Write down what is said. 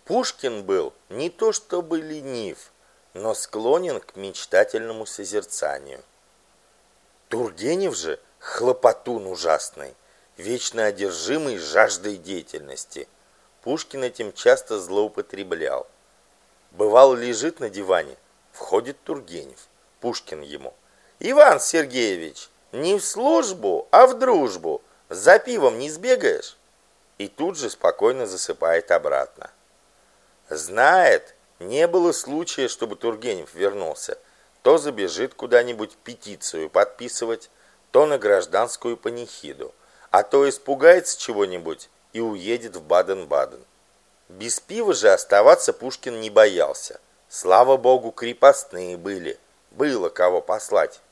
Пушкин был не то чтобы ленив, но склонен к мечтательному созерцанию. Тургенев же хлопотун ужасный, вечно одержимый жаждой деятельности. Пушкин этим часто злоупотреблял. Бывало, лежит на диване, входит Тургенев. Пушкин ему: «Иван Сергеевич, не в службу, а в дружбу. За пивом не сбегаешь?» И тут же спокойно засыпает обратно. Знает, не было случая, чтобы Тургенев вернулся. То забежит куда-нибудь петицию подписывать, то на гражданскую панихиду, а то испугается чего-нибудь и уедет в Баден-Баден. Без пива же оставаться Пушкин не боялся. Слава богу, крепостные были, было кого послать.